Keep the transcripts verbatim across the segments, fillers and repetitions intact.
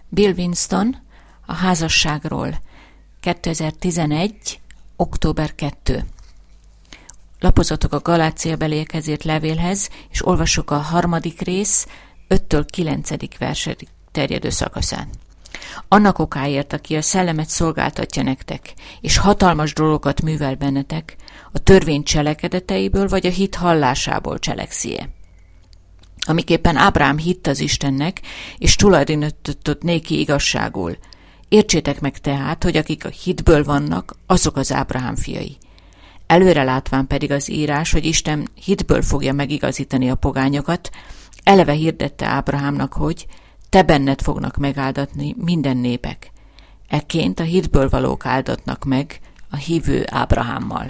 Bill Winston, a házasságról, kétezer-tizenegy. október másodika. Lapozatok a Galáciabeliekhez írt levélhez, és olvassuk a harmadik rész, öttől kilencedik verseig terjedő szakaszán. Annak okáért, aki a szellemet szolgáltatja nektek, és hatalmas dolgokat művel bennetek, a törvény cselekedeteiből vagy a hit hallásából cselekszie. Amiképpen Ábrahám hitt az Istennek, és tulajdonított néki igazságul. Értsétek meg tehát, hogy akik a hitből vannak, azok az Ábrahám fiai. Előre látván pedig az írás, hogy Isten hitből fogja megigazítani a pogányokat, eleve hirdette Ábrahámnak, hogy te benned fognak megáldatni minden népek. Ekként a hitből valók áldatnak meg a hívő Ábrahámmal.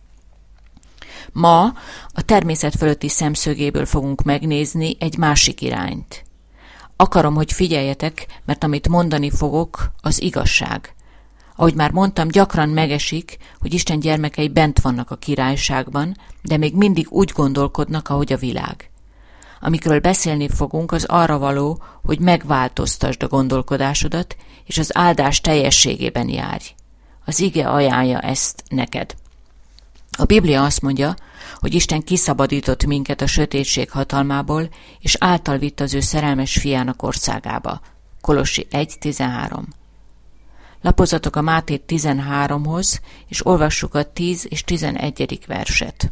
Ma a természet fölötti szemszögéből fogunk megnézni egy másik irányt. Akarom, hogy figyeljetek, mert amit mondani fogok, az igazság. Ahogy már mondtam, gyakran megesik, hogy Isten gyermekei bent vannak a királyságban, de még mindig úgy gondolkodnak, ahogy a világ. Amikről beszélni fogunk, az arra való, hogy megváltoztasd a gondolkodásodat, és az áldás teljességében járj. Az ige ajánlja ezt neked. A Biblia azt mondja, hogy Isten kiszabadított minket a sötétség hatalmából, és által vitt az ő szerelmes fiának országába. Kolossi egy tizenhárom. Lapozatok a Máté tizenháromhoz, és olvassuk a tíz és tizenegyedik verset.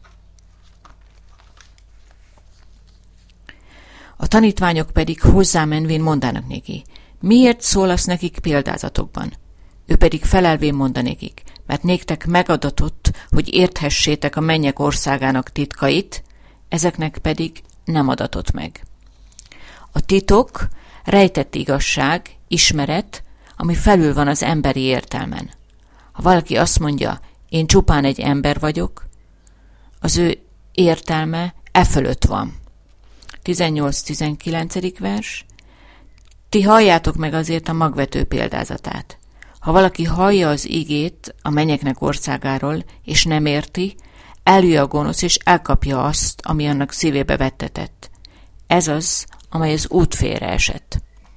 A tanítványok pedig hozzámenvén mondának néki, miért szólasz nekik példázatokban? Ő pedig felelvén mondanékik, mert néktek megadatott, hogy érthessétek a mennyek országának titkait, ezeknek pedig nem adatott meg. A titok, rejtett igazság, ismeret, ami felül van az emberi értelmen. Ha valaki azt mondja, én csupán egy ember vagyok, az ő értelme e fölött van. tizennyolc-tizenkilencedik vers. Ti halljátok meg azért a magvető példázatát. Ha valaki hallja az igét a mennyeknek országáról, és nem érti, eljön a gonosz, és elkapja azt, ami annak szívébe vettetett. Ez az, amely az út félre esett.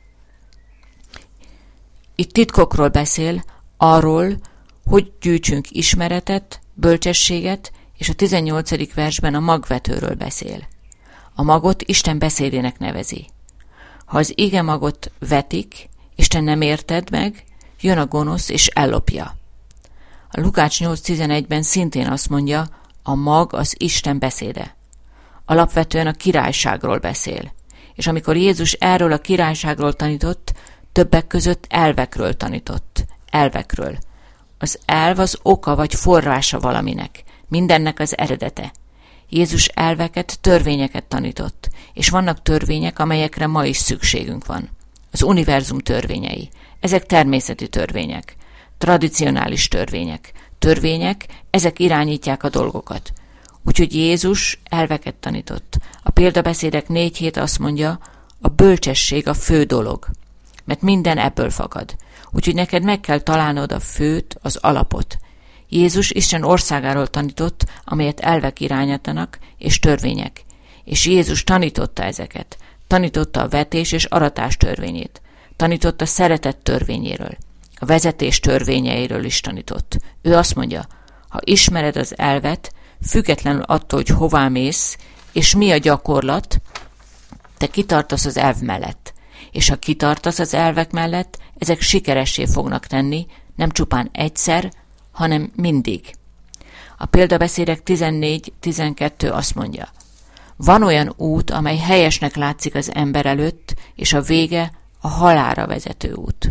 Itt titkokról beszél, arról, hogy gyűjtsünk ismeretet, bölcsességet, és a tizennyolcadik versben a magvetőről beszél. A magot Isten beszédének nevezi. Ha az ige magot vetik, Isten nem érted meg, jön a gonosz és ellopja. A Lukács nyolc tizenegyben szintén azt mondja, a mag az Isten beszéde. Alapvetően a királyságról beszél. És amikor Jézus erről a királyságról tanított, többek között elvekről tanított. Elvekről. Az elv az oka vagy forrása valaminek. Mindennek az eredete. Jézus elveket, törvényeket tanított, és vannak törvények, amelyekre ma is szükségünk van. Az univerzum törvényei. Ezek természeti törvények, tradicionális törvények. Törvények, ezek irányítják a dolgokat. Úgyhogy Jézus elveket tanított. A példabeszédek négy hét azt mondja, a bölcsesség a fő dolog, mert minden ebből fakad. Úgyhogy neked meg kell találnod a főt, az alapot. Jézus Isten országáról tanított, amelyet elvek irányítanak, és törvények. És Jézus tanította ezeket. Tanította a vetés és aratás törvényét. Tanított a szeretet törvényéről. A vezetés törvényeiről is tanított. Ő azt mondja, ha ismered az elvet, függetlenül attól, hogy hová mész, és mi a gyakorlat, te kitartasz az elv mellett. És ha kitartasz az elvek mellett, ezek sikeressé fognak tenni, nem csupán egyszer, hanem mindig. A példabeszédek tizennégy tizenkettő azt mondja, van olyan út, amely helyesnek látszik az ember előtt, és a vége a halálra vezető út.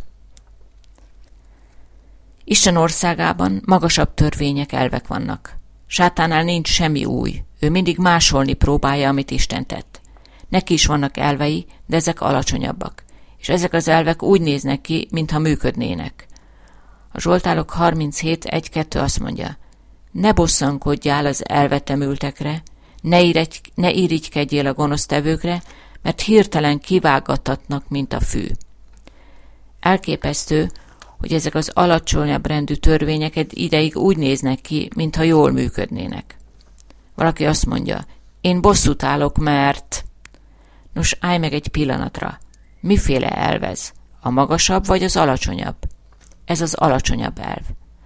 Isten országában magasabb törvények, elvek vannak. Sátánál nincs semmi új, ő mindig másolni próbálja, amit Isten tett. Neki is vannak elvei, de ezek alacsonyabbak, és ezek az elvek úgy néznek ki, mintha működnének. A Zsoltárok harminchét egy kettő azt mondja, ne bosszankodjál az elvetemültekre, ne, irigy, ne irigykedjél a gonosztevőkre, mert hirtelen kivágattatnak, mint a fű. Elképesztő, hogy ezek az alacsonyabb rendű törvények egy ideig úgy néznek ki, mintha jól működnének. Valaki azt mondja, én bosszút állok, mert... Nos, állj meg egy pillanatra. Miféle elvez? A magasabb vagy az alacsonyabb? Ez az alacsonyabb elv.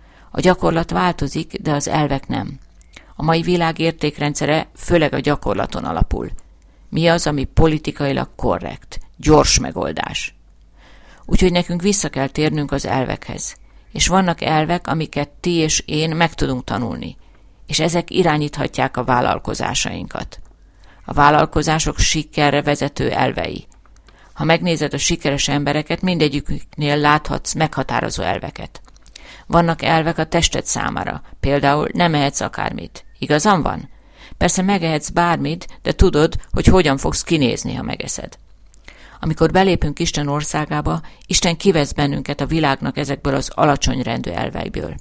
A gyakorlat változik, de az elvek nem. A mai világ értékrendszere főleg a gyakorlaton alapul. Mi az, ami politikailag korrekt, gyors megoldás? Úgyhogy nekünk vissza kell térnünk az elvekhez. És vannak elvek, amiket ti és én meg tudunk tanulni, és ezek irányíthatják a vállalkozásainkat. A vállalkozások sikerre vezető elvei. Ha megnézed a sikeres embereket, mindegyiküknél láthatsz meghatározó elveket. Vannak elvek a tested számára, például nem ehetsz akármit. Igazam van? Persze megehetsz bármit, de tudod, hogy hogyan fogsz kinézni, ha megeszed. Amikor belépünk Isten országába, Isten kivesz bennünket a világnak ezekből az alacsony rendű elveiből.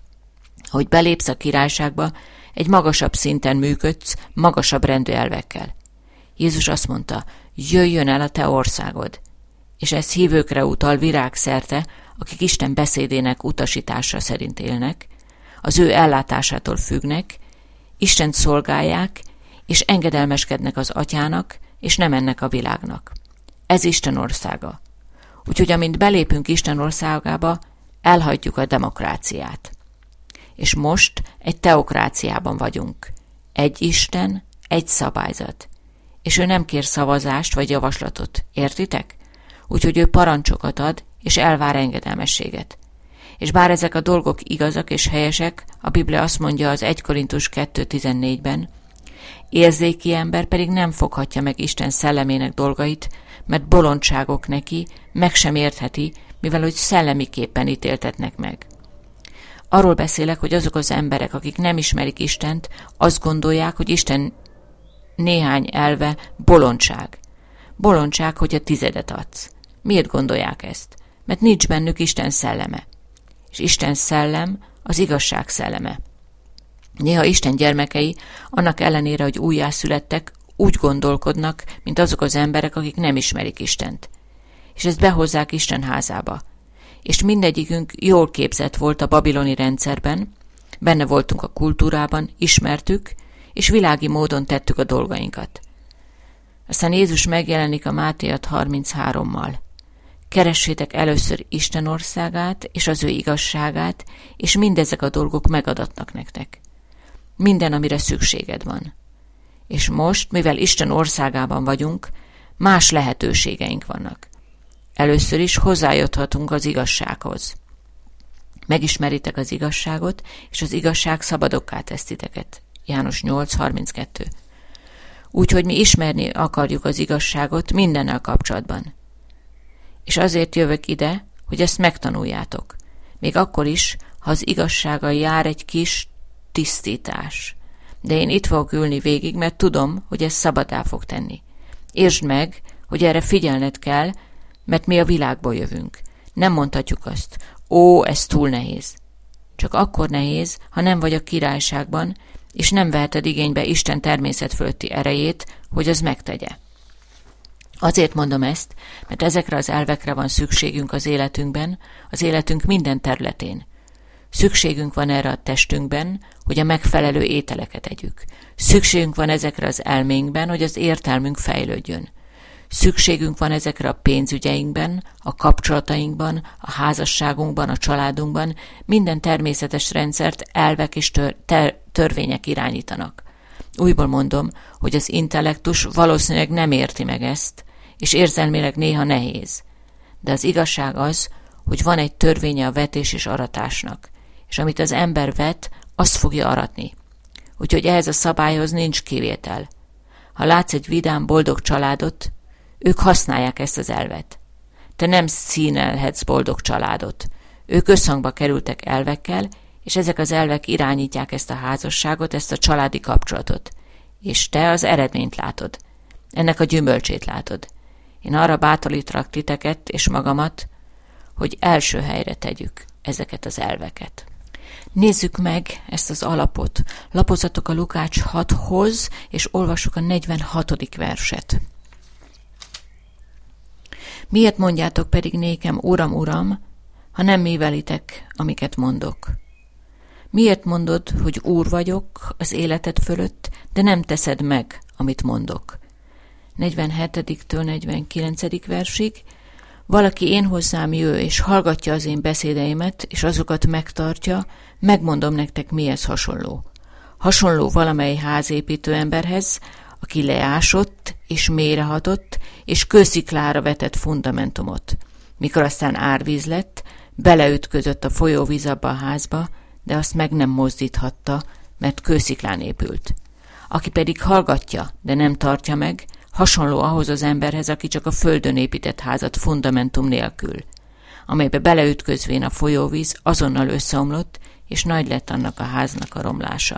Ahogy belépsz a királyságba, egy magasabb szinten működsz, magasabb rendű elvekkel. Jézus azt mondta, jöjjön el a te országod, és ez hívőkre utal virágszerte, akik Isten beszédének utasítása szerint élnek, az ő ellátásától függnek, Istent szolgálják, és engedelmeskednek az atyának, és nem ennek a világnak. Ez Isten országa. Úgyhogy amint belépünk Isten országába, elhagyjuk a demokráciát. És most egy teokráciában vagyunk. Egy Isten, egy szabályzat. És ő nem kér szavazást vagy javaslatot, értitek? Úgyhogy ő parancsokat ad, és elvár engedelmességet. És bár ezek a dolgok igazak és helyesek, a Biblia azt mondja az egy Korintus kettő tizennégyben, érzéki ember pedig nem foghatja meg Isten szellemének dolgait, mert bolondságok neki, meg sem értheti, mivel hogy szellemiképpen ítéltetnek meg. Arról beszélek, hogy azok az emberek, akik nem ismerik Istent, azt gondolják, hogy Isten néhány elve bolondság. Bolondság, hogy a tizedet adsz. Miért gondolják ezt? Mert nincs bennük Isten szelleme. És Isten szellem az igazság szelleme. Néha Isten gyermekei, annak ellenére, hogy újjászülettek, úgy gondolkodnak, mint azok az emberek, akik nem ismerik Istent. És ezt behozzák Isten házába. És mindegyikünk jól képzett volt a babiloni rendszerben, benne voltunk a kultúrában, ismertük, és világi módon tettük a dolgainkat. Aztán Jézus megjelenik a Máté harminchárommal. Keressétek először Isten országát és az ő igazságát, és mindezek a dolgok megadatnak nektek. Minden, amire szükséged van. És most, mivel Isten országában vagyunk, más lehetőségeink vannak. Először is hozzájuthatunk az igazsághoz. Megismeritek az igazságot, és az igazság szabadokká tesz titeket. János nyolc harminckettő. Úgyhogy mi ismerni akarjuk az igazságot mindennel kapcsolatban. És azért jövök ide, hogy ezt megtanuljátok. Még akkor is, ha az igazsággal jár egy kis tisztítás. De én itt fogok ülni végig, mert tudom, hogy ez szabaddá fog tenni. Értsd meg, hogy erre figyelned kell, mert mi a világból jövünk. Nem mondhatjuk azt, ó, ez túl nehéz. Csak akkor nehéz, ha nem vagy a királyságban, és nem veheted igénybe Isten természet fölötti erejét, hogy az megtegye. Azért mondom ezt, mert ezekre az elvekre van szükségünk az életünkben, az életünk minden területén. Szükségünk van erre a testünkben, hogy a megfelelő ételeket együk. Szükségünk van ezekre az elménkben, hogy az értelmünk fejlődjön. Szükségünk van ezekre a pénzügyeinkben, a kapcsolatainkban, a házasságunkban, a családunkban, minden természetes rendszert elvek és tör- ter- törvények irányítanak. Újból mondom, hogy az intellektus valószínűleg nem érti meg ezt, és érzelmileg néha nehéz. De az igazság az, hogy van egy törvénye a vetés és aratásnak, és amit az ember vet, azt fogja aratni. Úgyhogy ehhez a szabályhoz nincs kivétel. Ha látsz egy vidám, boldog családot, ők használják ezt az elvet. Te nem színelhetsz boldog családot. Ők összhangba kerültek elvekkel, és ezek az elvek irányítják ezt a házasságot, ezt a családi kapcsolatot. És te az eredményt látod. Ennek a gyümölcsét látod. Én arra bátorítlak titeket és magamat, hogy első helyre tegyük ezeket az elveket. Nézzük meg ezt az alapot. Lapozzatok a Lukács hathoz, és olvassuk a negyvenhatodik verset. Miért mondjátok pedig nékem, Uram, Uram, ha nem művelitek, amiket mondok? Miért mondod, hogy Úr vagyok az életed fölött, de nem teszed meg, amit mondok? negyvenhetedik negyvenkilencedik versig. valaki én hozzám jö, és hallgatja az én beszédeimet, és azokat megtartja, megmondom nektek, mihez hasonló. Hasonló valamely házépítő emberhez, aki leásott, és mélyrehatott, és kősziklára vetett fundamentumot. Mikor aztán árvíz lett, beleütközött a folyóvíz abba a házba, de azt meg nem mozdíthatta, mert kősziklán épült. Aki pedig hallgatja, de nem tartja meg, hasonló ahhoz az emberhez, aki csak a földön épített házat fundamentum nélkül, amelybe beleütközvén a folyóvíz azonnal összeomlott, és nagy lett annak a háznak a romlása.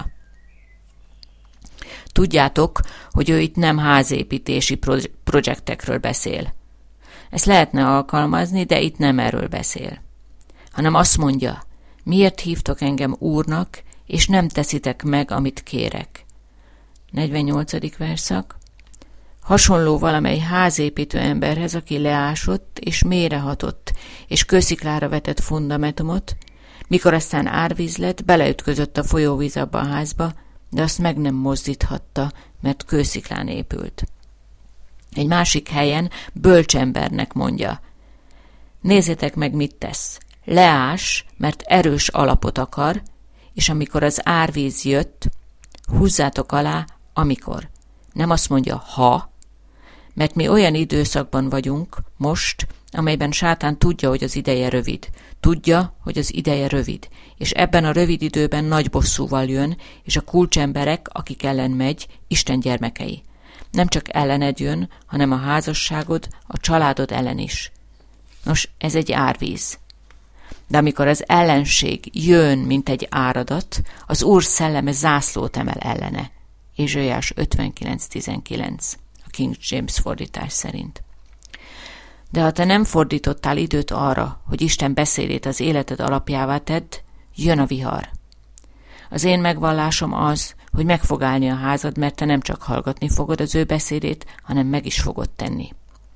Tudjátok, hogy ő itt nem házépítési projektekről beszél. Ezt lehetne alkalmazni, de itt nem erről beszél. Hanem azt mondja, miért hívtok engem úrnak, és nem teszitek meg, amit kérek. negyvennyolcadik verszak. Hasonló valamely házépítő emberhez, aki leásott, és mélyrehatott, és kősziklára vetett fundamentumot, mikor aztán árvíz lett, beleütközött a folyóvíz abba a házba, de azt meg nem mozdíthatta, mert kősziklán épült. Egy másik helyen bölcsembernek mondja, nézzétek meg, mit tesz. Leás, mert erős alapot akar, és amikor az árvíz jött, húzzátok alá, amikor. Nem azt mondja, ha, mert mi olyan időszakban vagyunk most, amelyben sátán tudja, hogy az ideje rövid. Tudja, hogy az ideje rövid, és ebben a rövid időben nagy bosszúval jön, és a kulcsemberek, akik ellen megy, Isten gyermekei. Nem csak ellened jön, hanem a házasságod, a családod ellen is. Nos, ez egy árvíz. De amikor az ellenség jön, mint egy áradat, az Úr szelleme zászlót emel ellene. Ézsaiás ötvenkilenc tizenkilenc, a King James fordítás szerint. De ha te nem fordítottál időt arra, hogy Isten beszédét az életed alapjává tedd, jön a vihar. Az én megvallásom az, hogy meg fog állni a házad, mert te nem csak hallgatni fogod az ő beszédét, hanem meg is fogod tenni.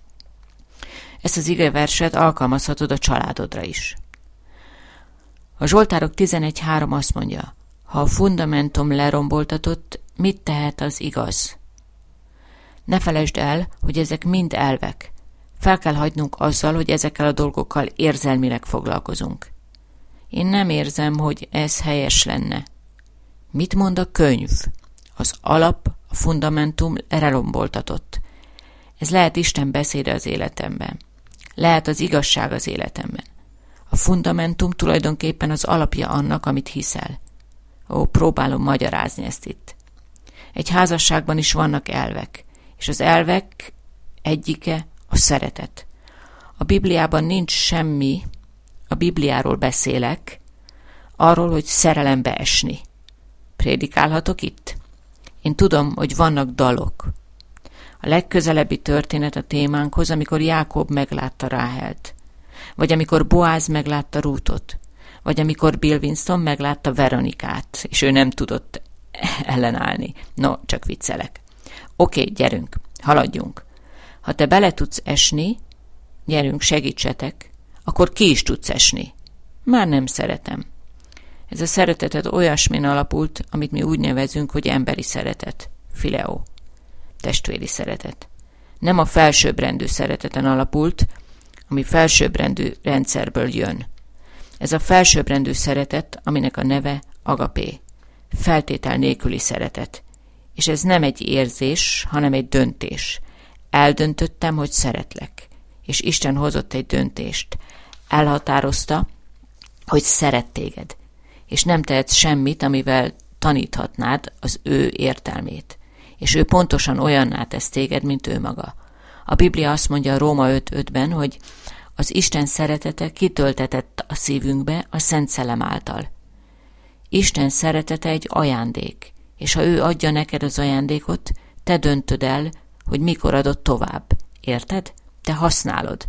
Ezt az igeverset alkalmazhatod a családodra is. A Zsoltárok tizenegy három azt mondja, ha a fundamentum leromboltatott, mit tehet az igaz? Ne felejtsd el, hogy ezek mind elvek. Fel kell hagynunk azzal, hogy ezekkel a dolgokkal érzelmileg foglalkozunk. Én nem érzem, hogy ez helyes lenne. Mit mond a könyv? Az alap, a fundamentum leromboltatott. Ez lehet Isten beszéde az életemben. Lehet az igazság az életemben. A fundamentum tulajdonképpen az alapja annak, amit hiszel. Ó, próbálom magyarázni ezt itt. Egy házasságban is vannak elvek, és az elvek egyike a szeretet. A Bibliában nincs semmi, a Bibliáról beszélek, arról, hogy szerelembe esni. Prédikálhatok itt? Én tudom, hogy vannak dalok. A legközelebbi történet a témánkhoz, amikor Jákob meglátta Ráhelt, vagy amikor Boáz meglátta Rútot, vagy amikor Bill Winston meglátta Veronikát, és ő nem tudott ellenállni. No, csak viccelek. Oké, gyerünk, haladjunk. Ha te bele tudsz esni, gyerünk, segítsetek, akkor ki is tudsz esni. Már nem szeretem. Ez a szeretetet olyasmin alapult, amit mi úgy nevezünk, hogy emberi szeretet. Fileo. Testvéri szeretet. Nem a felsőbbrendű szereteten alapult, ami felsőbbrendű rendszerből jön. Ez a felsőbbrendű szeretet, aminek a neve agapé. Feltétel nélküli szeretet. És ez nem egy érzés, hanem egy döntés. Eldöntöttem, hogy szeretlek. És Isten hozott egy döntést. Elhatározta, hogy szeret téged. És nem tehetsz semmit, amivel taníthatnád az ő értelmét. És ő pontosan olyanná tesz téged, mint ő maga. A Biblia azt mondja a Róma öt ötben, hogy az Isten szeretete kitöltetett a szívünkbe a Szent Szellem által. Isten szeretete egy ajándék, és ha ő adja neked az ajándékot, te döntöd el, hogy mikor adod tovább. Érted? Te használod.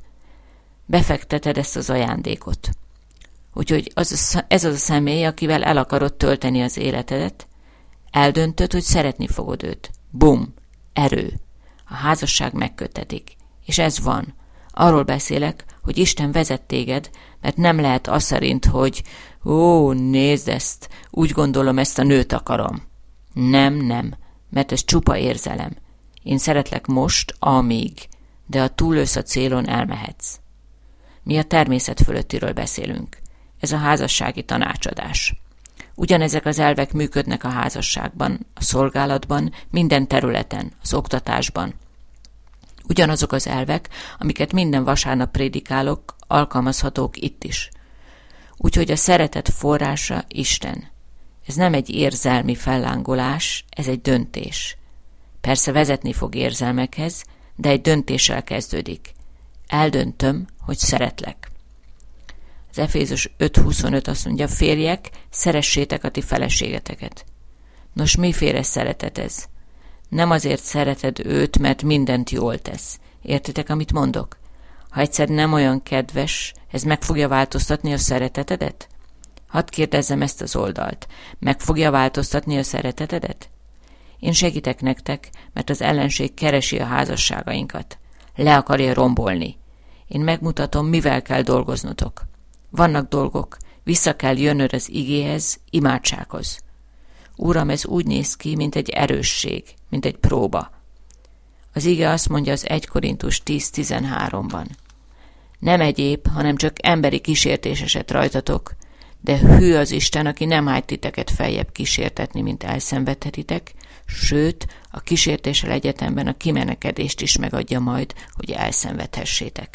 Befekteted ezt az ajándékot. Úgyhogy az a, ez az a személy, akivel el akarod tölteni az életedet, eldöntöd, hogy szeretni fogod őt. Bum! Erő! A házasság megköttetik. És ez van. Arról beszélek, hogy Isten vezet téged, mert nem lehet az szerint, hogy ó, nézd ezt, úgy gondolom, ezt a nőt akarom. Nem, nem, mert ez csupa érzelem. Én szeretlek most, amíg, de ha túlősz a célon, elmehetsz. Mi a természet fölöttiről beszélünk. Ez a házassági tanácsadás. Ugyanezek az elvek működnek a házasságban, a szolgálatban, minden területen, az oktatásban. Ugyanazok az elvek, amiket minden vasárnap prédikálok, alkalmazhatók itt is. Úgyhogy a szeretet forrása Isten. Ez nem egy érzelmi fellángolás, ez egy döntés. Persze vezetni fog érzelmekhez, de egy döntéssel kezdődik. Eldöntöm, hogy szeretlek. Az Efézus öt huszonöt azt mondja, férjek, szeressétek a ti feleségeteket. Nos, miféle szeretet ez? Nem azért szereted őt, mert mindent jól tesz. Értitek, amit mondok? Ha egyszer nem olyan kedves, ez meg fogja változtatni a szeretetedet? Hadd kérdezzem ezt az oldalt. Meg fogja változtatni a szeretetedet? Én segítek nektek, mert az ellenség keresi a házasságainkat. Le akarja rombolni. Én megmutatom, mivel kell dolgoznotok. Vannak dolgok, vissza kell jönnöd az igéhez, imádsághoz. Uram, ez úgy néz ki, mint egy erősség, mint egy próba. Az ige azt mondja az egy Korintus tíz tizenháromban. Nem egyéb, hanem csak emberi kísértés esett rajtatok, de hű az Isten, aki nem hagy titeket feljebb kísértetni, mint elszenvedhetitek, sőt, a kísértéssel egyetemben a kimenekedést is megadja majd, hogy elszenvedhessétek.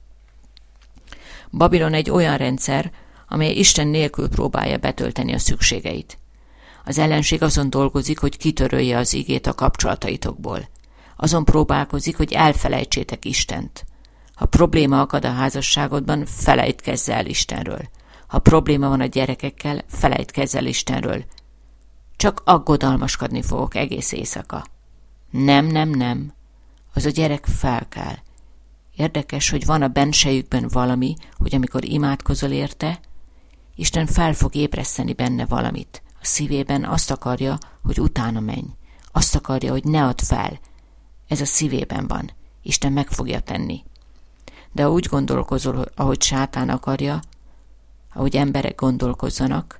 Babilon egy olyan rendszer, amely Isten nélkül próbálja betölteni a szükségeit. Az ellenség azon dolgozik, hogy kitörölje az igét a kapcsolataitokból. Azon próbálkozik, hogy elfelejtsétek Istent. Ha probléma akad a házasságodban, felejtkezz el Istenről. Ha probléma van a gyerekekkel, felejtkezz el Istenről. Csak aggodalmaskodni fogok egész éjszaka. Nem, nem, nem. Az a gyerek fel kell. Érdekes, hogy van a bensejükben valami, hogy amikor imádkozol érte, Isten fel fog ébreszteni benne valamit. A szívében azt akarja, hogy utána menj. Azt akarja, hogy ne add fel. Ez a szívében van. Isten meg fogja tenni. De ha úgy gondolkozol, ahogy sátán akarja, ahogy emberek gondolkozzanak,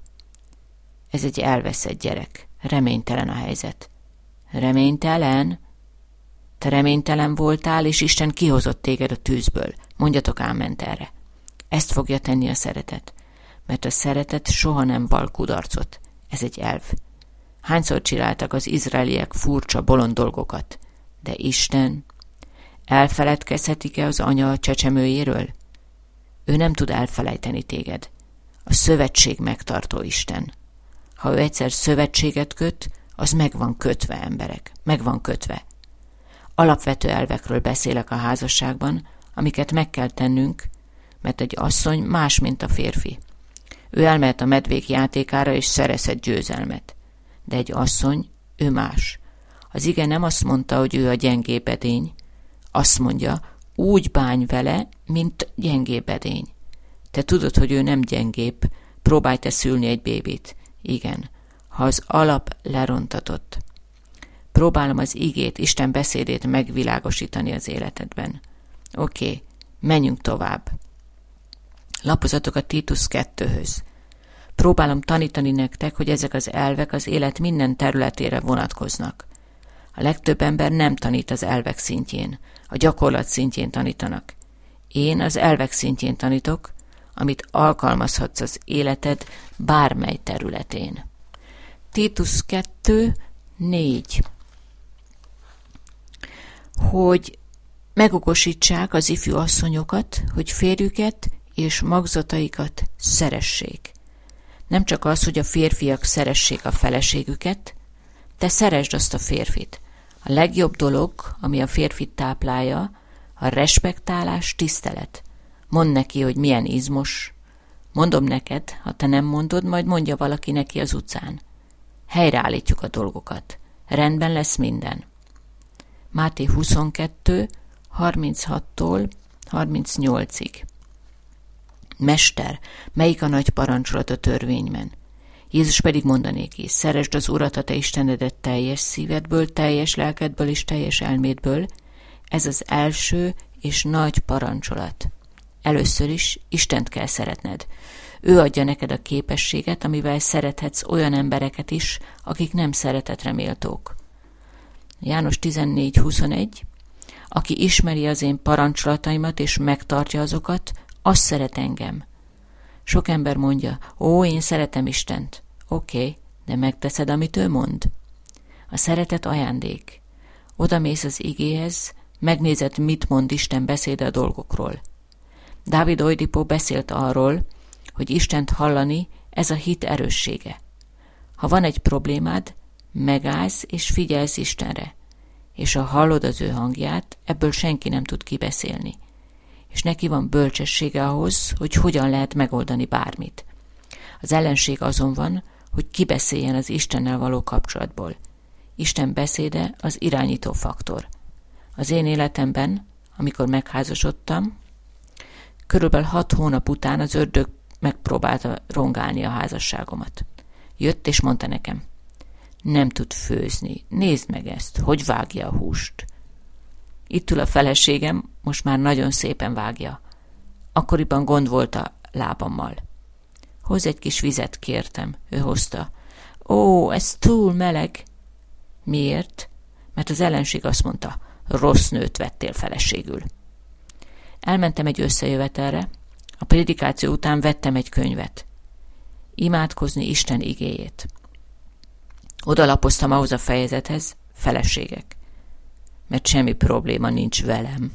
ez egy elveszett gyerek. Reménytelen a helyzet. Reménytelen? Te reménytelen voltál, és Isten kihozott téged a tűzből. Mondjatok áment erre. Ezt fogja tenni a szeretet. Mert a szeretet soha nem val kudarcot. Ez egy elv. Hányszor csináltak az izraeliek furcsa, bolond dolgokat? De Isten elfeledkezhetik-e az anya a csecsemőjéről? Ő nem tud elfelejteni téged. A szövetség megtartó Isten. Ha ő egyszer szövetséget köt, az meg van kötve, emberek. Meg van kötve. Alapvető elvekről beszélek a házasságban, amiket meg kell tennünk, mert egy asszony más, mint a férfi. Ő elmehet a medvék játékára, és szerezhet győzelmet. De egy asszony, ő más. Az ige nem azt mondta, hogy ő a gyengébb edény. Azt mondja, úgy bánj vele, mint gyengébb edény. Te tudod, hogy ő nem gyengébb. Próbálj te szülni egy bébit. Igen, ha az alap lerontatott. Próbálom az igét, Isten beszédét megvilágosítani az életedben. Oké, okay, menjünk tovább. Lapozatok a Títusz kettőhöz. Próbálom tanítani nektek, hogy ezek az elvek az élet minden területére vonatkoznak. A legtöbb ember nem tanít az elvek szintjén, a gyakorlat szintjén tanítanak. Én az elvek szintjén tanítok, amit alkalmazhatsz az életed bármely területén. Títusz kettő négy. Hogy megokosítsák az ifjú asszonyokat, hogy férjüket és magzataikat szeressék. Nem csak az, hogy a férfiak szeressék a feleségüket, te szeresd azt a férfit. A legjobb dolog, ami a férfit táplálja, a respektálás, tisztelet. Mondd neki, hogy milyen izmos. Mondom neked, ha te nem mondod, majd mondja valaki neki az utcán. Helyreállítjuk a dolgokat. Rendben lesz minden. Máté huszonkettő harminchattól harmincnyolcig. Mester, melyik a nagy parancsolat a törvényben? Jézus pedig mondanéki, szeresd az Urat, a te Istenedet teljes szívedből, teljes lelkedből és teljes elmédből. Ez az első és nagy parancsolat. Először is Istent kell szeretned. Ő adja neked a képességet, amivel szerethetsz olyan embereket is, akik nem szeretetre méltók. János tizennégy huszonegy. Aki ismeri az én parancsolataimat és megtartja azokat, Az szeret engem. Sok ember mondja, ó, én szeretem Istent. Oké, okay, de megteszed, amit ő mond? A szeretet ajándék. Odamész az igéhez, megnézed, mit mond Isten beszéde a dolgokról. Dávid Oedipo beszélt arról, hogy Istent hallani, ez a hit erőssége. Ha van egy problémád, megállsz és figyelsz Istenre, és ha hallod az ő hangját, ebből senki nem tud kibeszélni. És neki van bölcsessége ahhoz, hogy hogyan lehet megoldani bármit. Az ellenség azon van, hogy kibeszéljen az Istennel való kapcsolatból. Isten beszéde az irányító faktor. Az én életemben, amikor megházasodtam, körülbelül hat hónap után az ördög megpróbálta rongálni a házasságomat. Jött és mondta nekem, nem tud főzni, nézd meg ezt, hogy vágja a húst. Itt ül a feleségem, most már nagyon szépen vágja. Akkoriban gond volt a lábammal. Hozz egy kis vizet, kértem, ő hozta. Ó, ez túl meleg. Miért? Mert az ellenség azt mondta, rossz nőt vettél feleségül. Elmentem egy összejövetelre, a prédikáció után vettem egy könyvet. Imádkozni Isten igéjét. Oda lapoztam ahhoz a fejezethez, feleségek. Mert semmi probléma nincs velem.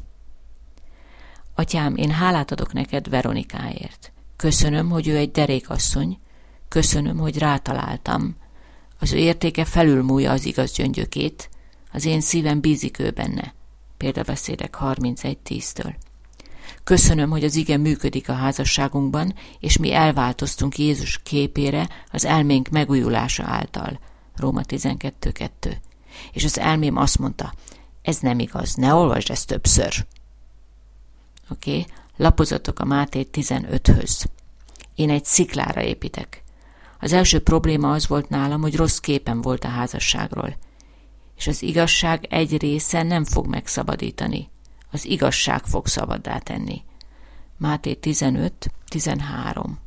Atyám, én hálát adok neked Veronikáért. Köszönöm, hogy ő egy derékasszony, köszönöm, hogy rátaláltam. Az ő értéke felülmúlja az igaz gyöngyökét, az én szívem bízik ő benne. Példabeszédek harmincegy tíztől. Köszönöm, hogy az ige működik a házasságunkban, és mi elváltoztunk Jézus képére az elménk megújulása által. Róma tizenkettő kettő. És az elmém azt mondta, ez nem igaz, ne olvasd ezt többször. Oké, okay. Lapozatok a Máté tizenöthöz. Én egy sziklára építek. Az első probléma az volt nálam, hogy rossz képen volt a házasságról. És az igazság egy része nem fog megszabadítani. Az igazság fog szabaddá tenni. Máté tizenöt tizenhárom.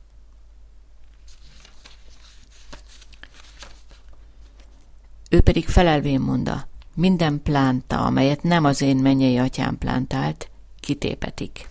Ő pedig felelvén mondta, minden plánta, amelyet nem az én mennyei atyám plántált, kitépetik.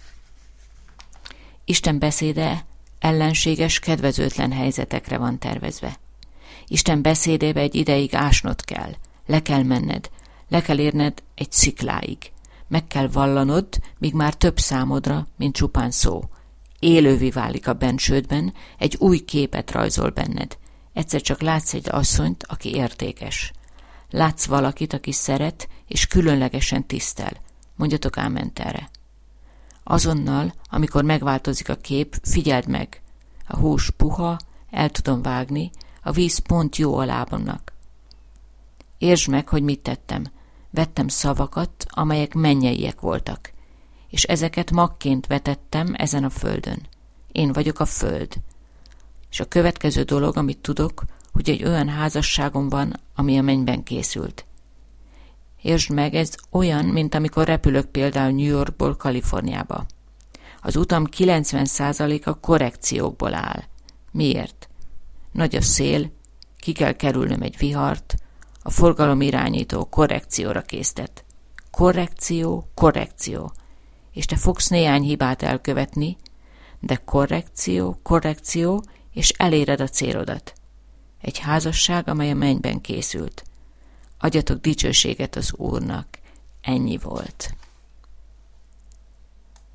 Isten beszéde ellenséges, kedvezőtlen helyzetekre van tervezve. Isten beszédébe egy ideig ásnod kell, le kell menned, le kell érned egy szikláig. Meg kell vallanod, míg már több számodra, mint csupán szó. Élővé válik a bensődben, egy új képet rajzol benned. Egyszer csak látsz egy asszonyt, aki értékes. Látsz valakit, aki szeret, és különlegesen tisztel. Mondjatok áment erre. Azonnal, amikor megváltozik a kép, figyeld meg. A hús puha, el tudom vágni, a víz pont jó a lábamnak. Értsd meg, hogy mit tettem. Vettem szavakat, amelyek mennyeiek voltak, és ezeket magként vetettem ezen a földön. Én vagyok a föld. És a következő dolog, amit tudok, hogy egy olyan házasságom van, ami a mennyben készült. Értsd meg, ez olyan, mint amikor repülök például New Yorkból Kaliforniába. Az utam kilencven százaléka korrekciókból áll. Miért? Nagy a szél, ki kell kerülnöm egy vihart, a forgalomirányító korrekcióra késztet. Korrekció, korrekció. És te fogsz néhány hibát elkövetni, de korrekció, korrekció, és eléred a célodat. Egy házasság, amely a mennyben készült. Adjatok dicsőséget az Úrnak. Ennyi volt.